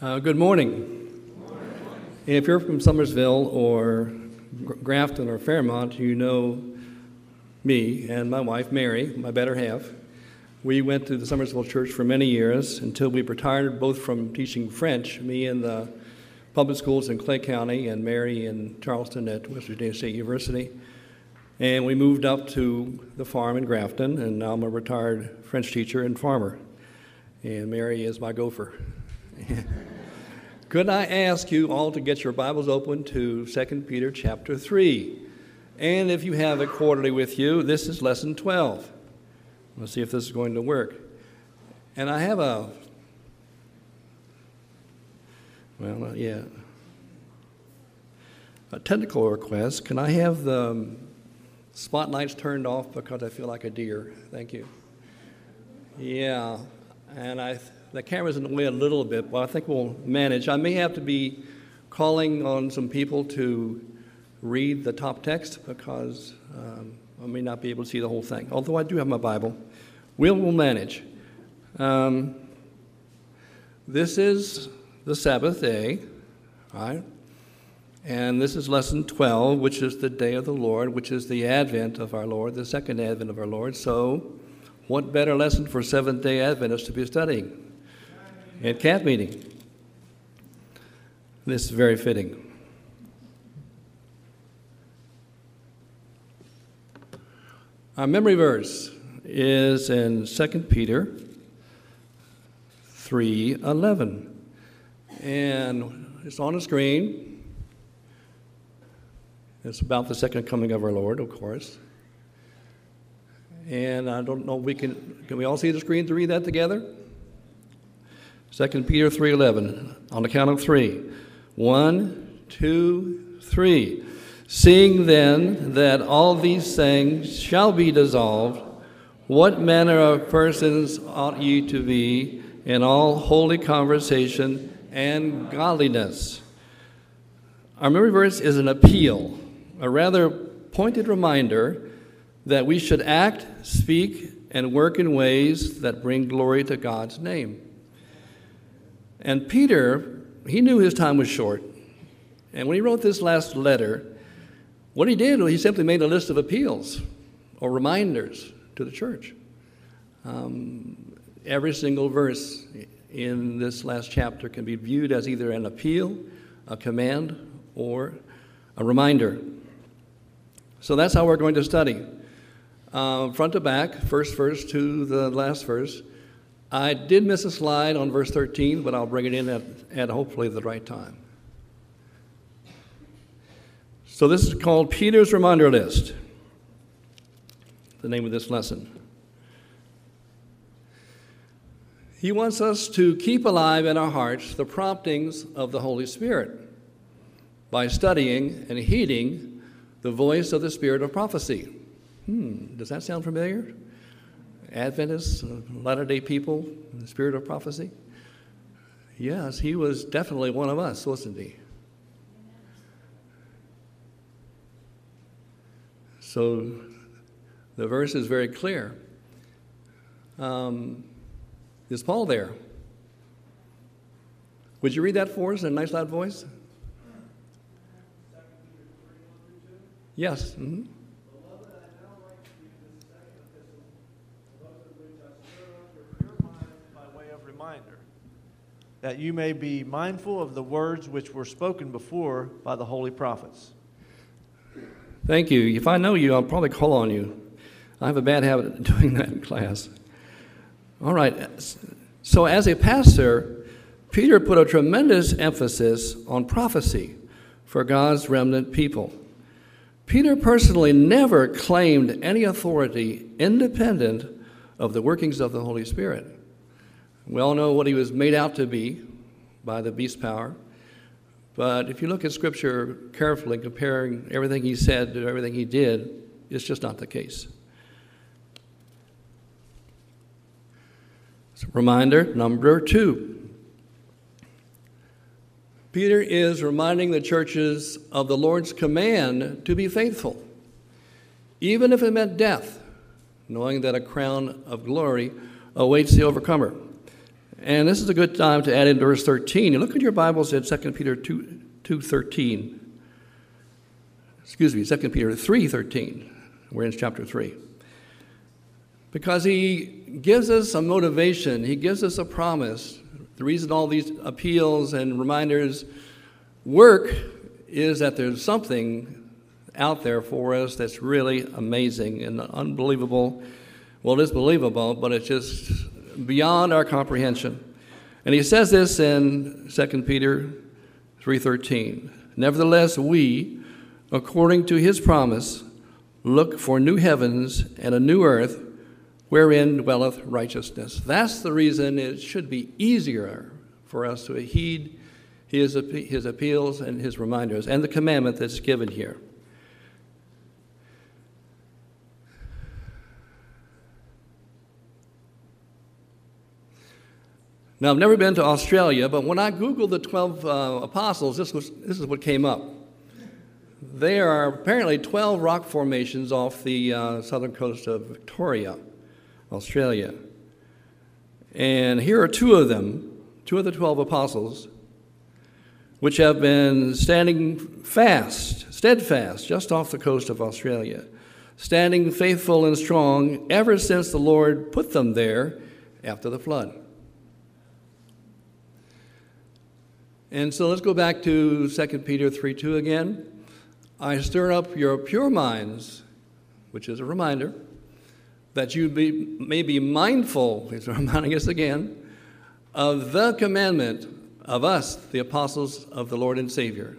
Good morning. If you're from Summersville or Grafton or Fairmont, you know me and my wife, Mary, my better half. We went to the Summersville Church for many years until we retired, both from teaching French, me in the public schools in Clay County and Mary in Charleston at West Virginia State University. And we moved up to the farm in Grafton, and now I'm a retired French teacher and farmer. And Mary is my gopher. Could I ask you all to get your Bibles open to 2 Peter chapter 3? And if you have it quarterly with you, this is lesson 12. Let's see if this is going to work. And I have a technical request. Can I have the spotlights turned off because I feel like a deer? Thank you. Yeah, and the camera's in the way a little bit, but I think we'll manage. I may have to be calling on some people to read the top text because I may not be able to see the whole thing, although I do have my Bible. We'll manage. This is the Sabbath day, right? And this is lesson 12, which is the day of the Lord, which is the advent of our Lord, the second advent of our Lord. So what better lesson for Seventh-day Adventists to be studying at camp meeting? This is very fitting. Our memory verse is in 2 Peter 3:11, and it's on the screen. It's about the second coming of our Lord, of course. And I don't know, can we all see the screen to read that together? 2 Peter 3:11, on the count of three. 1, 2, 3. Seeing then that all these things shall be dissolved, what manner of persons ought ye to be in all holy conversation and godliness? Our memory verse is an appeal, a rather pointed reminder that we should act, speak, and work in ways that bring glory to God's name. And Peter, he knew his time was short. And when he wrote this last letter, what he did was he simply made a list of appeals or reminders to the church. Every single verse in this last chapter can be viewed as either an appeal, a command, or a reminder. So that's how we're going to study. Front to back, first verse to the last verse. I did miss a slide on verse 13, but I'll bring it in at hopefully the right time. So this is called Peter's Reminder List, the name of this lesson. He wants us to keep alive in our hearts the promptings of the Holy Spirit by studying and heeding the voice of the Spirit of prophecy. Does that sound familiar? Adventists, Latter-day people, the Spirit of prophecy? Yes, he was definitely one of us, wasn't he? So the verse is very clear. Is Paul there? Would you read that for us in a nice loud voice? Yes. Mm-hmm. That you may be mindful of the words which were spoken before by the holy prophets. Thank you. If I know you, I'll probably call on you. I have a bad habit of doing that in class. All right. So as a pastor, Peter put a tremendous emphasis on prophecy for God's remnant people. Peter personally never claimed any authority independent of the workings of the Holy Spirit. We all know what he was made out to be by the beast power. But if you look at Scripture carefully, comparing everything he said to everything he did, it's just not the case. So reminder number 2. Peter is reminding the churches of the Lord's command to be faithful, even if it meant death, knowing that a crown of glory awaits the overcomer. And this is a good time to add in verse 13. You look at your Bibles at 2 Peter 2:13. Excuse me, 2 Peter 3:13. We're in chapter 3. Because he gives us a motivation. He gives us a promise. The reason all these appeals and reminders work is that there's something out there for us that's really amazing and unbelievable. Well, it is believable, but it's just beyond our comprehension. And he says this in 2 Peter 3:13. Nevertheless, we, according to his promise, look for new heavens and a new earth wherein dwelleth righteousness. That's the reason it should be easier for us to heed his appeals and his reminders and the commandment that's given here. Now, I've never been to Australia, but when I Googled the 12 apostles, this is what came up. There are apparently 12 rock formations off the southern coast of Victoria, Australia. And here are two of them, two of the 12 apostles, which have been standing steadfast, just off the coast of Australia, standing faithful and strong ever since the Lord put them there after the flood. And so let's go back to 2 Peter 3:2 again. I stir up your pure minds, which is a reminder, that you may be mindful, he's reminding us again, of the commandment of us, the apostles of the Lord and Savior.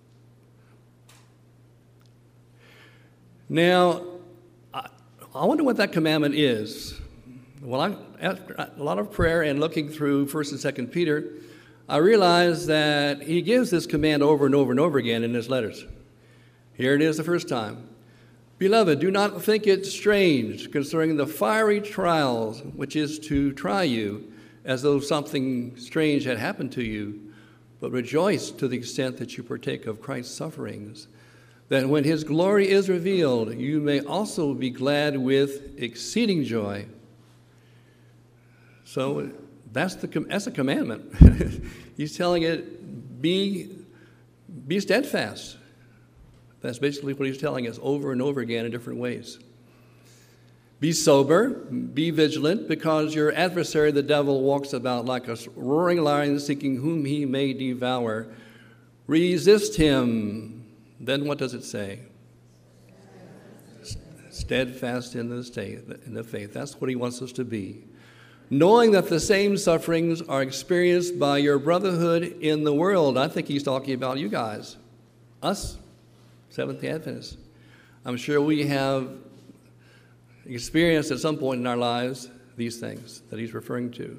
Now, I wonder what that commandment is. Well, after a lot of prayer and looking through 1st and 2nd Peter, I realized that he gives this command over and over and over again in his letters. Here it is the first time. Beloved, do not think it strange concerning the fiery trials which is to try you, as though something strange had happened to you, but rejoice to the extent that you partake of Christ's sufferings, that when his glory is revealed, you may also be glad with exceeding joy. So that's a commandment. He's telling it, be steadfast. That's basically what he's telling us over and over again in different ways. Be sober, be vigilant, because your adversary, the devil, walks about like a roaring lion, seeking whom he may devour. Resist him. Then what does it say? Steadfast in the faith. That's what he wants us to be. Knowing that the same sufferings are experienced by your brotherhood in the world. I think he's talking about you guys, us, Seventh-day Adventists. I'm sure we have experienced at some point in our lives these things that he's referring to.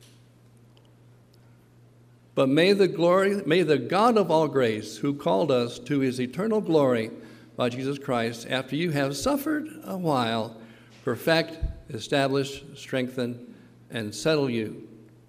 But may the God of all grace, who called us to his eternal glory by Jesus Christ, after you have suffered a while, perfect, establish, strengthen, and settle you.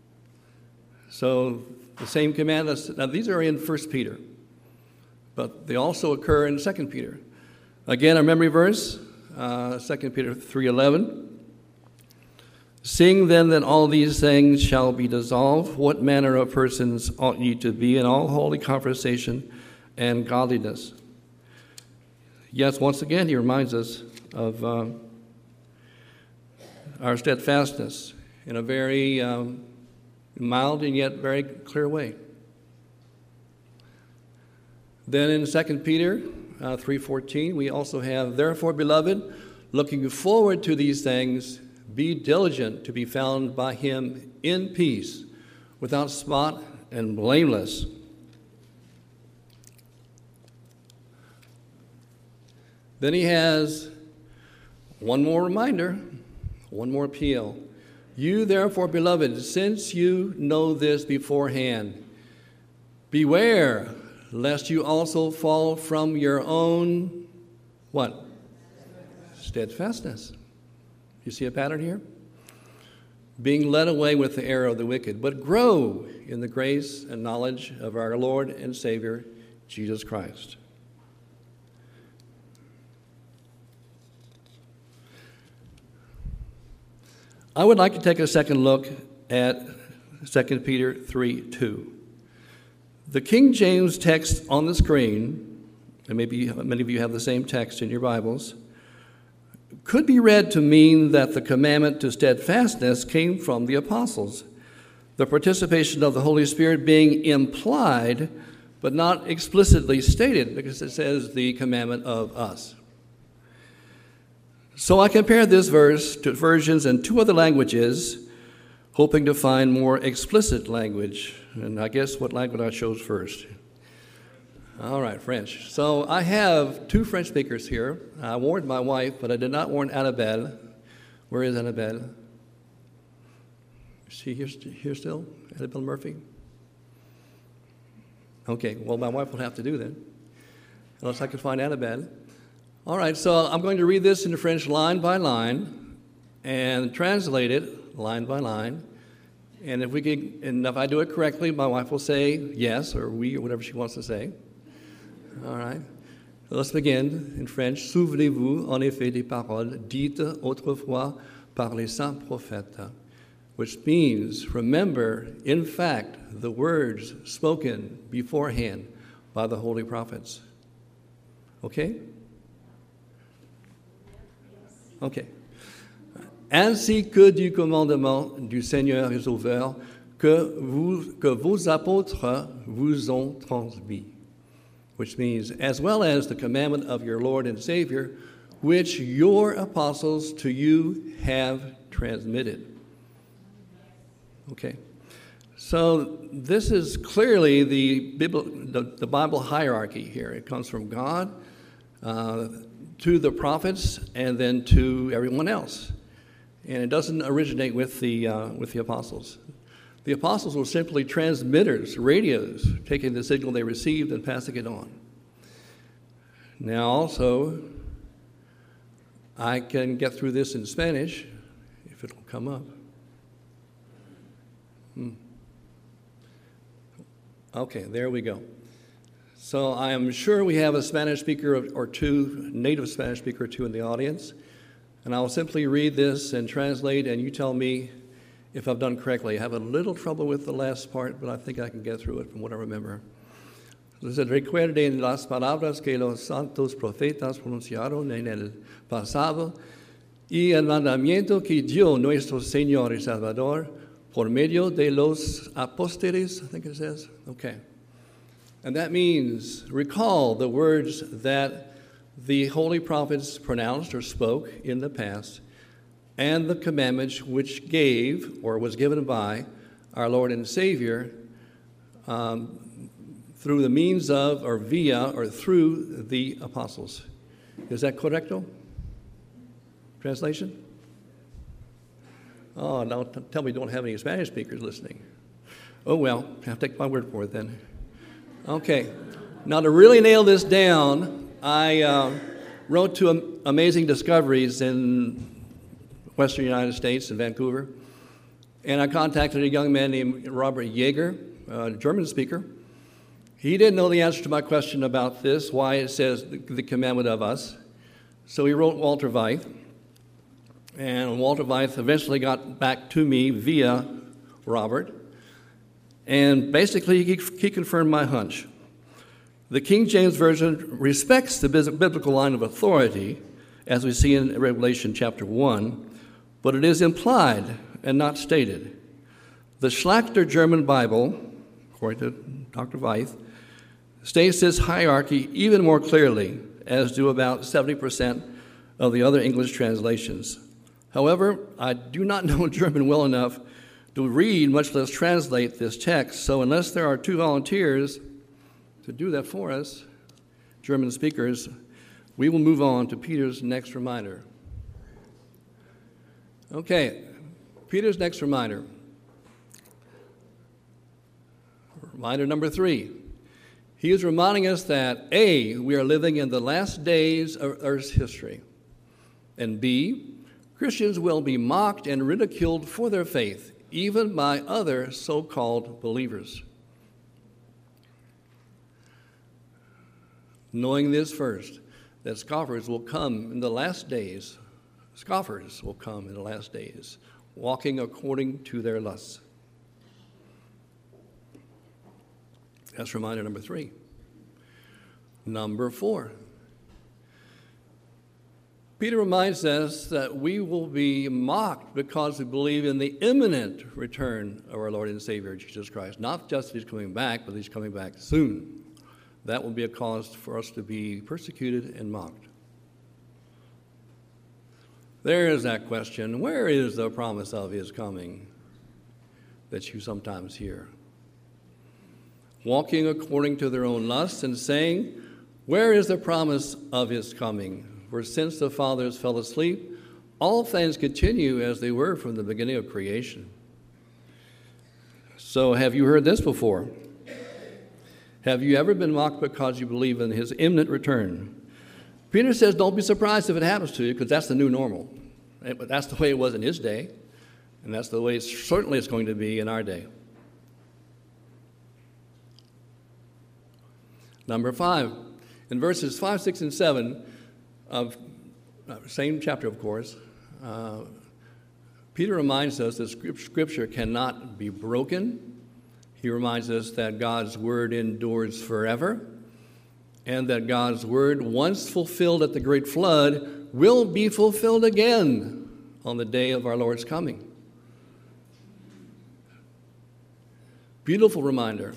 So the same commandments, now these are in 1 Peter, but they also occur in 2 Peter. Again, our memory verse, 2 Peter 3:11. Seeing then that all these things shall be dissolved, what manner of persons ought ye to be in all holy conversation and godliness? Yes, once again, he reminds us of our steadfastness in a very mild and yet very clear way. Then in 2 Peter 3:14, we also have, therefore, beloved, looking forward to these things, be diligent to be found by him in peace, without spot and blameless. Then he has one more reminder, one more appeal. You, therefore, beloved, since you know this beforehand, beware lest you also fall from your own, what? Steadfastness. You see a pattern here? Being led away with the error of the wicked, but grow in the grace and knowledge of our Lord and Savior, Jesus Christ. I would like to take a second look at 2 Peter 3:2. The King James text on the screen, and maybe many of you have the same text in your Bibles, could be read to mean that the commandment to steadfastness came from the apostles, the participation of the Holy Spirit being implied but not explicitly stated, because it says the commandment of us. So I compared this verse to versions in 2 other languages, hoping to find more explicit language. And I guess what language I chose first. All right, French. So I have 2 French speakers here. I warned my wife, but I did not warn Annabelle. Where is Annabelle? Is she here still? Annabelle Murphy? Okay, well, my wife will have to do that, unless I can find Annabelle. All right, so I'm going to read this into French line by line and translate it line by line. And if I do it correctly, my wife will say yes or oui or whatever she wants to say. All right. So let's begin in French. Souvenez-vous en effet des paroles dites autrefois par les saints prophètes, which means remember, in fact, the words spoken beforehand by the holy prophets. Okay? Okay. Ainsi que du commandement du Seigneur et Sauveur que vos apôtres vous ont transmis, which means, as well as the commandment of your Lord and Savior, which your apostles to you have transmitted. Okay. So this is clearly the Bible hierarchy here. It comes from God to the prophets and then to everyone else. And it doesn't originate with the apostles. The apostles were simply transmitters, radios, taking the signal they received and passing it on. Now also, I can get through this in Spanish, if it'll come up. Okay, there we go. So I am sure we have a Spanish speaker or 2, native Spanish speaker or 2 in the audience. And I'll simply read this and translate, and you tell me if I've done correctly. I have a little trouble with the last part, but I think I can get through it from what I remember. Entonces, recuerden las palabras que los santos profetas pronunciaron en el pasado y el mandamiento que dio nuestro Señor y Salvador por medio de los apóstoles, I think it says. Okay. And that means recall the words that the holy prophets pronounced or spoke in the past, and the commandments which gave or was given by our Lord and Savior through the means of or via or through the apostles. Is that correcto? Translation? Oh, now tell me you don't have any Spanish speakers listening. Oh, well, I'll take my word for it then. Okay. Now, to really nail this down, I wrote 2 amazing discoveries in western United States, in Vancouver, and I contacted a young man named Robert Yeager, a German speaker. He didn't know the answer to my question about this, why it says the commandment of us. So he wrote Walter Veith, and Walter Veith eventually got back to me via Robert, and basically he confirmed my hunch. The King James Version respects the biblical line of authority, as we see in Revelation chapter 1, but it is implied and not stated. The Schlachter German Bible, according to Dr. Veith, states this hierarchy even more clearly, as do about 70% of the other English translations. However, I do not know German well enough to read, much less translate this text, so unless there are 2 volunteers to do that for us, German speakers, we will move on to Peter's next reminder. Okay, Peter's next reminder. Reminder number 3. He is reminding us that A, we are living in the last days of Earth's history, and B, Christians will be mocked and ridiculed for their faith, even by other so-called believers. Knowing this first, that scoffers will come in the last days, walking according to their lusts. That's reminder number 3. Number 4. Peter reminds us that we will be mocked because we believe in the imminent return of our Lord and Savior, Jesus Christ. Not just that he's coming back, but he's coming back soon. That will be a cause for us to be persecuted and mocked. There is that question, where is the promise of his coming that you sometimes hear? Walking according to their own lusts and saying, where is the promise of his coming? For since the fathers fell asleep, all things continue as they were from the beginning of creation. So have you heard this before? Have you ever been mocked because you believe in his imminent return? Peter says, don't be surprised if it happens to you, because that's the new normal. But that's the way it was in his day, and that's the way certainly it's going to be in our day. Number 5, in verses 5, 6, and 7 of same chapter, of course, Peter reminds us that Scripture cannot be broken. He reminds us that God's word endures forever, and that God's word, once fulfilled at the great flood, will be fulfilled again on the day of our Lord's coming. Beautiful reminder.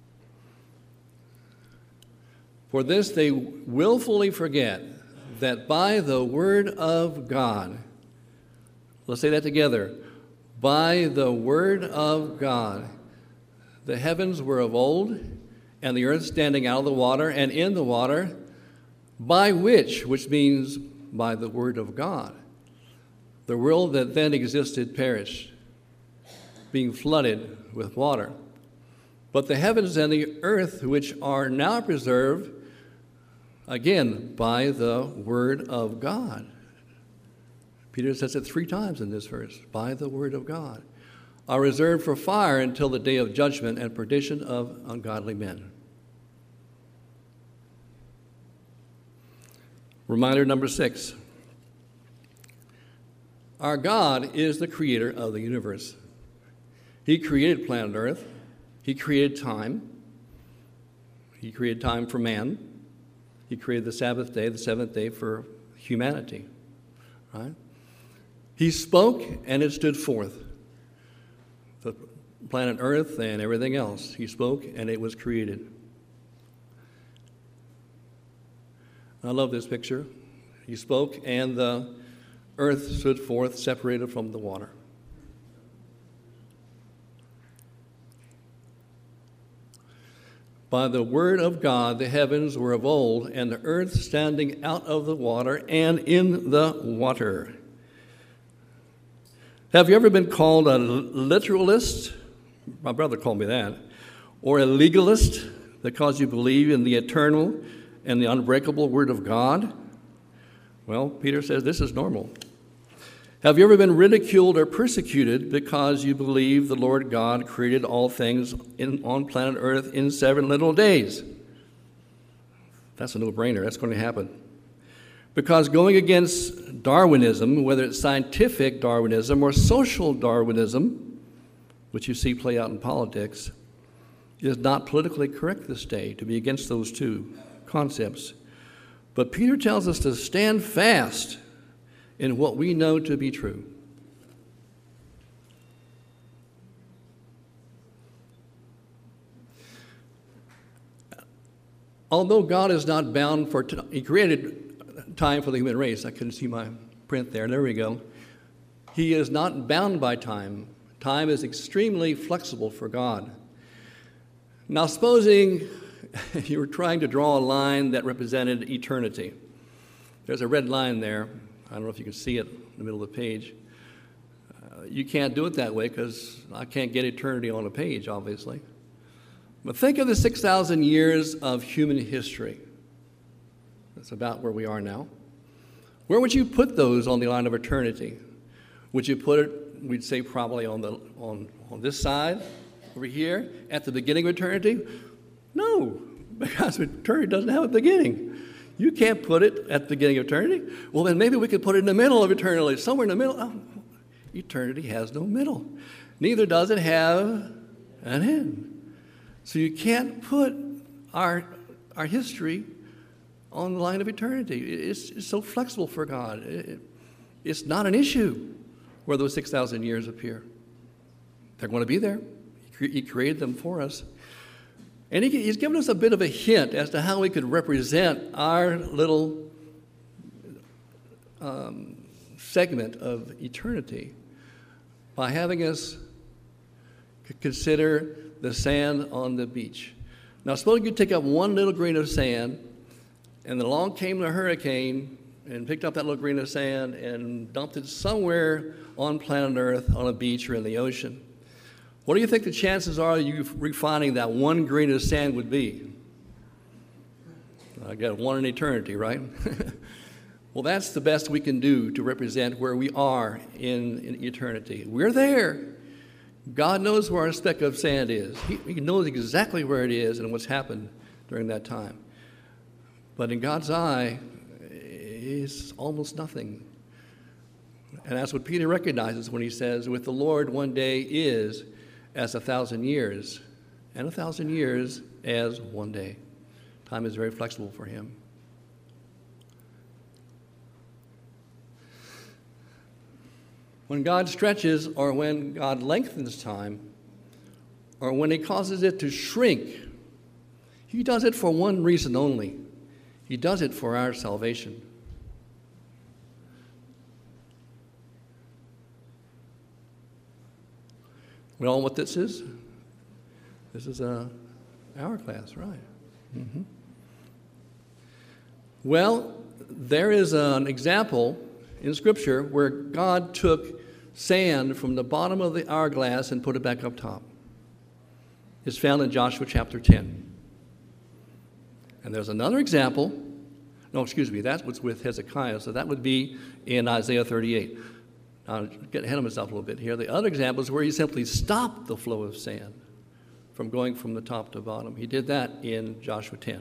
For this they willfully forget that by the word of God, let's say that together, by the word of God, the heavens were of old, and the earth standing out of the water and in the water, by which means by the word of God, the world that then existed perished, being flooded with water. But the heavens and the earth, which are now preserved, again, by the word of God. Peter says it 3 times in this verse, by the word of God, are reserved for fire until the day of judgment and perdition of ungodly men. Reminder number 6. Our God is the creator of the universe. He created planet Earth. He created time. He created time for man. He created the Sabbath day, the 7th day for humanity. Right? He spoke and it stood forth. The planet Earth and everything else. He spoke and it was created. I love this picture. He spoke and the earth stood forth, separated from the water. By the word of God, the heavens were of old, and the earth standing out of the water and in the water. Have you ever been called a literalist? My brother called me that. Or a legalist because you believe in the eternal and the unbreakable word of God? Well, Peter says this is normal. Have you ever been ridiculed or persecuted because you believe the Lord God created all things on planet Earth in 7 little days? That's a no-brainer. That's going to happen. Because going against Darwinism, whether it's scientific Darwinism or social Darwinism, which you see play out in politics, is not politically correct this day to be against those 2 concepts. But Peter tells us to stand fast in what we know to be true. Although God is not bound for, he created time for the human race. I couldn't see my print there. There we go. He is not bound by time. Time is extremely flexible for God. Now, supposing you were trying to draw a line that represented eternity. There's a red line there. I don't know if you can see it in the middle of the page. You can't do it that way because I can't get eternity on a page, obviously. But think of the 6,000 years of human history. That's about where we are now. Where would you put those on the line of eternity? Would you put it, we'd say probably on this side, over here, at the beginning of eternity? No, because eternity doesn't have a beginning. You can't put it at the beginning of eternity. Well, then maybe we could put it in the middle of eternity, somewhere in the middle. Oh, eternity has no middle. Neither does it have an end. So you can't put our history on the line of eternity. It's so flexible for God. It's not an issue where those 6,000 years appear. They're going to be there. He created them for us. And he's given us a bit of a hint as to how we could represent our little segment of eternity by having us consider the sand on the beach. Now, suppose you take up one little grain of sand, and along came a hurricane and picked up that little grain of sand and dumped it somewhere on planet Earth, on a beach or in the ocean. What do you think the chances are of you refining that one grain of sand would be? I got one in eternity, right? Well, that's the best we can do to represent where we are in eternity. We're there. God knows where our speck of sand is. He knows exactly where it is and what's happened during that time. But in God's eye, it's almost nothing. And that's what Peter recognizes when he says, with the Lord, one day is as 1,000 years, and 1,000 years as one day. Time is very flexible for him. When God stretches, or when God lengthens time, or when he causes it to shrink, he does it for one reason only. He does it for our salvation. We all know what this is? This is a hourglass, right? Mm-hmm. Well, there is an example in Scripture where God took sand from the bottom of the hourglass and put it back up top. It's found in Joshua chapter 10. And there's another example. No, excuse me, that was with Hezekiah, so that would be in Isaiah 38. I'll get ahead of myself a little bit here. The other example is where he simply stopped the flow of sand from going from the top to bottom. He did that in Joshua 10.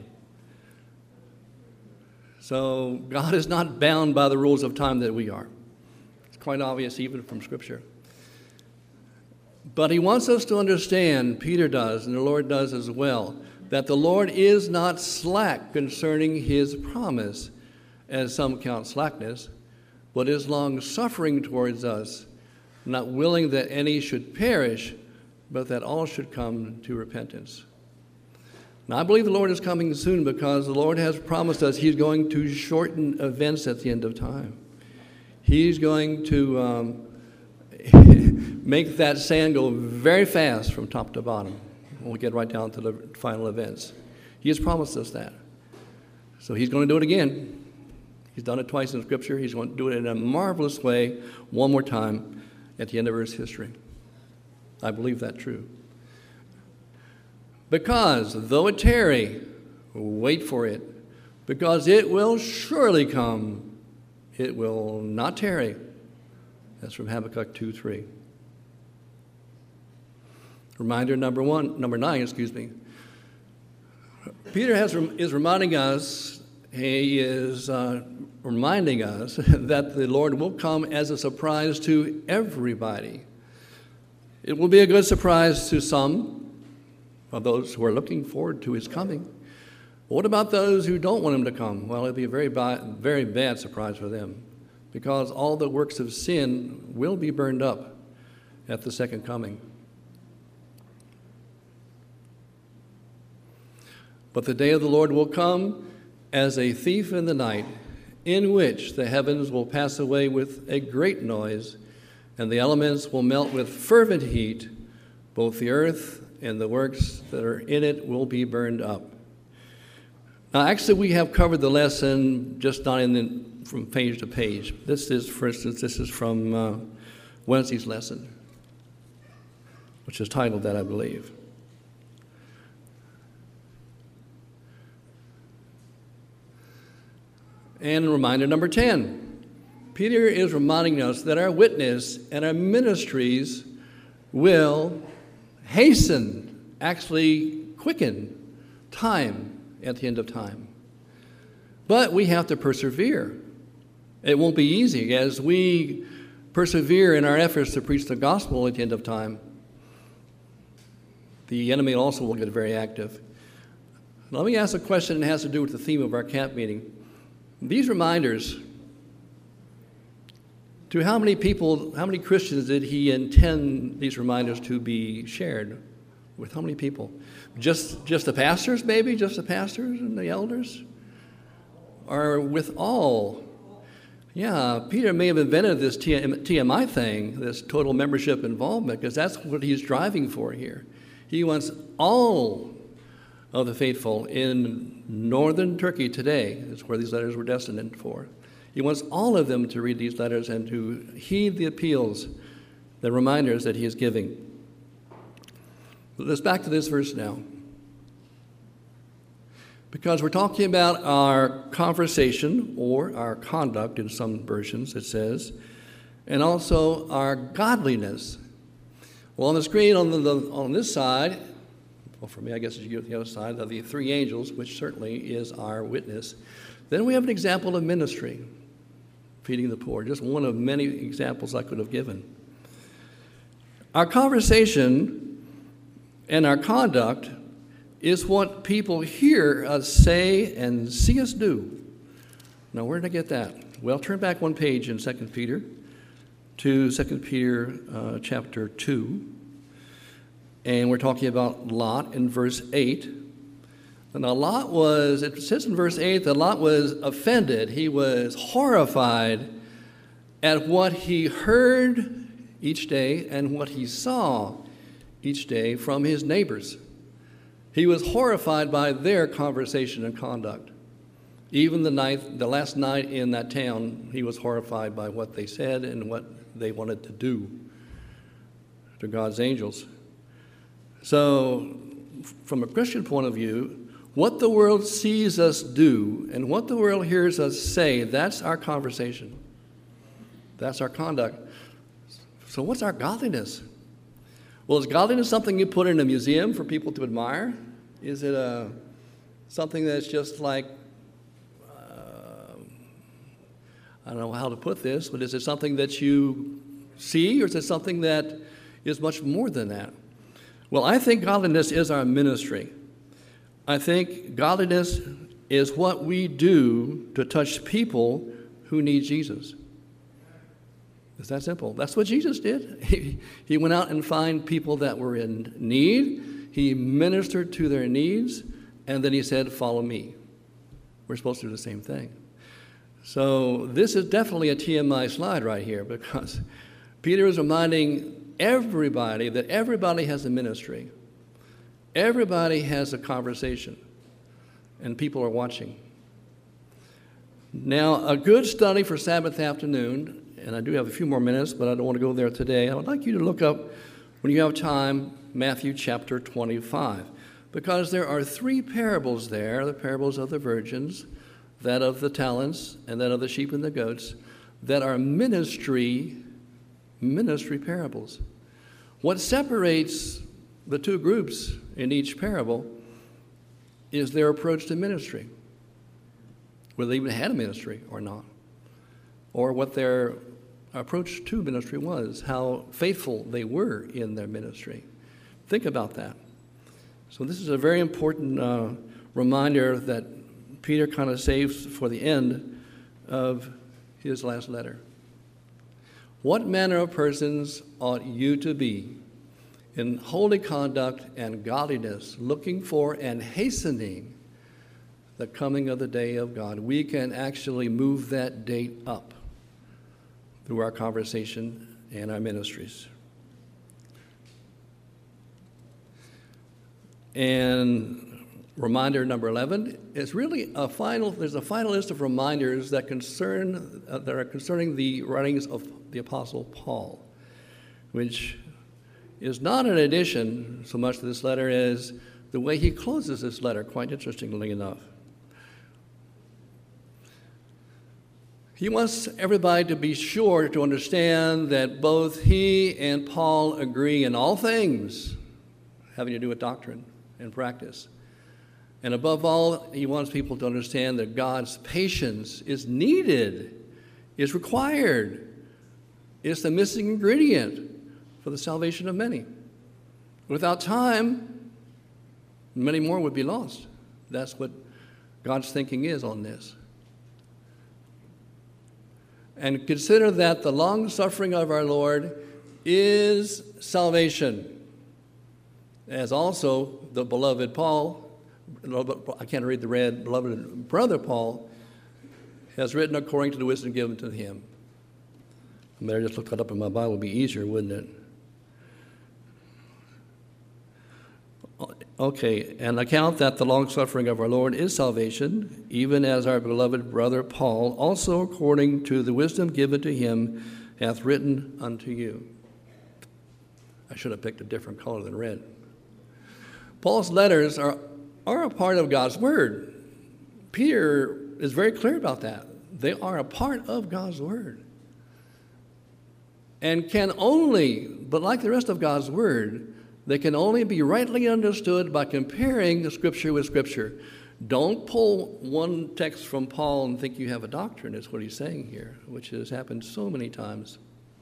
So God is not bound by the rules of time that we are. It's quite obvious even from Scripture. But he wants us to understand, Peter does, and the Lord does as well, that the Lord is not slack concerning his promise, as some count slackness, but is long-suffering towards us, not willing that any should perish, but that all should come to repentance. Now, I believe the Lord is coming soon because the Lord has promised us he's going to shorten events at the end of time. He's going to make that sand go very fast from top to bottom. We'll get right down to the final events. He has promised us that. So he's going to do it again. He's done it twice in Scripture. He's going to do it in a marvelous way one more time at the end of Earth's history. I believe that true. Because, though it tarry, wait for it, because it will surely come. It will not tarry. That's from Habakkuk 2:3. Reminder number 9. Peter is reminding us, he is reminding us that the Lord will come as a surprise to everybody. It will be a good surprise to some of those who are looking forward to his coming. What about those who don't want him to come? Well, it'll be a very bad surprise for them, because all the works of sin will be burned up at the second coming. But the day of the Lord will come as a thief in the night, in which the heavens will pass away with a great noise, and the elements will melt with fervent heat. Both the earth and the works that are in it will be burned up. Now, actually, we have covered the lesson just not from page to page. This is, for instance, from Wednesday's lesson, which is titled that, I believe. And reminder number 10, Peter is reminding us that our witness and our ministries will hasten, actually quicken time at the end of time. But we have to persevere. It won't be easy as we persevere in our efforts to preach the gospel at the end of time. the enemy also will get very active. Now, let me ask a question that has to do with the theme of our camp meeting. These reminders, to how many people, how many Christians did he intend these reminders to be shared with? How many people? Just the pastors, maybe? Just the pastors and the elders? Or with all? Yeah, Peter may have invented this TMI thing, this total membership involvement, because that's what he's driving for here. He wants all of the faithful in northern Turkey today, that's where these letters were destined for. He wants all of them to read these letters and to heed the appeals, the reminders that he is giving. Let's back to this verse now. Because we're talking about our conversation, or our conduct in some versions it says, and also our godliness. Well, on the screen on this side, well, for me, I guess it's you on the other side, of the three angels, which certainly is our witness. Then we have an example of ministry, feeding the poor, just one of many examples I could have given. Our conversation and our conduct is what people hear us say and see us do. Now, where did I get that? Well, turn back one page in 2 Peter to 2 Peter chapter 2. And we're talking about Lot in verse 8. And now Lot was, it says in verse 8 that Lot was offended. He was horrified at what he heard each day and what he saw each day from his neighbors. He was horrified by their conversation and conduct. Even the last night in that town, he was horrified by what they said and what they wanted to do to God's angels. So, from a Christian point of view, what the world sees us do and what the world hears us say, that's our conversation. That's our conduct. So what's our godliness? Well, is godliness something you put in a museum for people to admire? Is it something that's just like, I don't know how to put this, but is it something that you see, or is it something that is much more than that? Well, I think godliness is our ministry. I think godliness is what we do to touch people who need Jesus. It's that simple. That's what Jesus did. He went out and found people that were in need. He ministered to their needs, and then he said, "Follow me." We're supposed to do the same thing. So this is definitely a TMI slide right here, because Peter is reminding everybody that everybody has a ministry. Everybody has a conversation, and people are watching. Now, a good study for Sabbath afternoon, and I do have a few more minutes, but I don't want to go there today. I would like you to look up, when you have time, Matthew chapter 25, because there are three parables there, the parables of the virgins, that of the talents, and that of the sheep and the goats, that are ministry parables. What separates the two groups in each parable is their approach to ministry, whether they even had a ministry or not, or what their approach to ministry was, how faithful they were in their ministry. Think about that. So this is a very important reminder that Peter kind of saves for the end of his last letter. What manner of persons ought you to be in holy conduct and godliness, looking for and hastening the coming of the day of God? We can actually move that date up through our conversation and our ministries. And reminder number 11 is really there's a final list of reminders that are concerning the writings of the Apostle Paul, which is not an addition so much to this letter as the way he closes this letter, quite interestingly enough. He wants everybody to be sure to understand that both he and Paul agree in all things having to do with doctrine and practice. And above all, he wants people to understand that God's patience is needed, is required. It's the missing ingredient for the salvation of many. Without time, Many more would be lost. That's what God's thinking is on this. And consider that the long suffering of our Lord is salvation. As also the beloved Paul, I can't read the red, beloved brother Paul, has written according to the wisdom given to him. I better just look that up in my Bible, it would be easier, wouldn't it? Okay, and account that the long suffering of our Lord is salvation, even as our beloved brother Paul, also according to the wisdom given to him, hath written unto you. I should have picked a different color than red. Paul's letters are a part of God's Word. Peter is very clear about that. They are a part of God's Word. And can only, but like the rest of God's Word, they can only be rightly understood by comparing the Scripture with Scripture. Don't pull one text from Paul and think you have a doctrine, is what he's saying here, which has happened so many times.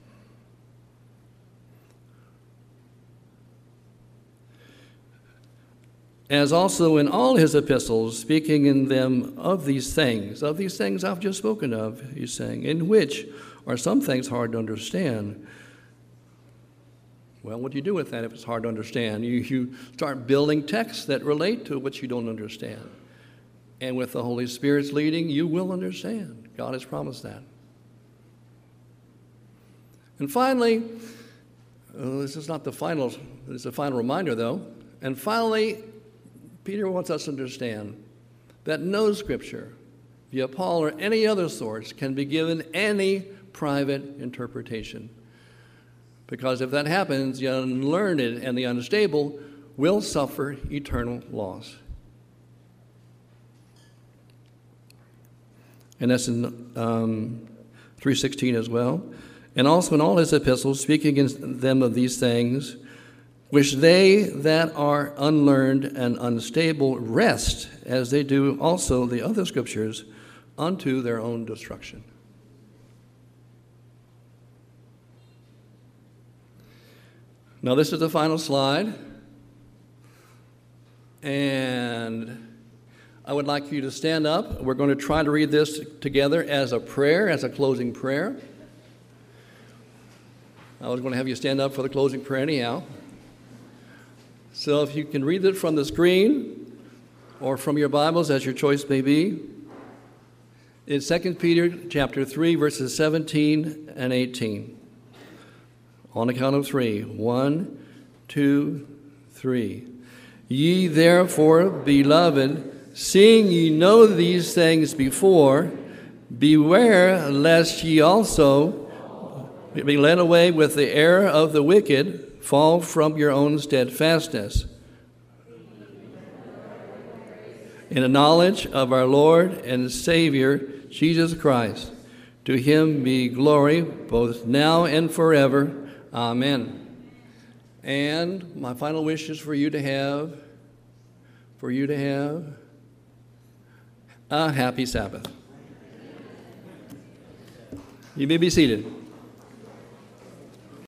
As also in all his epistles, speaking in them of these things I've just spoken of, he's saying, in which are some things hard to understand. Well, what do you do with that if it's hard to understand? You start building texts that relate to what you don't understand. And with the Holy Spirit's leading, you will understand. God has promised that. And finally, this is not the final, it's a final reminder though. And finally, Peter wants us to understand that no Scripture, via Paul or any other source, can be given any private interpretation. Because if that happens, the unlearned and the unstable will suffer eternal loss. And that's in 3:16 as well. And also in all his epistles, speaking in them of these things, which they that are unlearned and unstable wrest, as they do also the other Scriptures, unto their own destruction. Now, this is the final slide, and I would like you to stand up. We're going to try to read this together as a prayer, as a closing prayer. I was going to have you stand up for the closing prayer anyhow. So if you can read it from the screen or from your Bibles, as your choice may be, it's 2 Peter chapter 3, verses 17 and 18. On the count of 3. 1, 2, 3. Ye therefore, beloved, seeing ye know these things before, beware lest ye also be led away with the error of the wicked, fall from your own steadfastness in the knowledge of our Lord and Savior, Jesus Christ. To him be glory both now and forever. Amen. And my final wish is for you to have a happy Sabbath. You may be seated.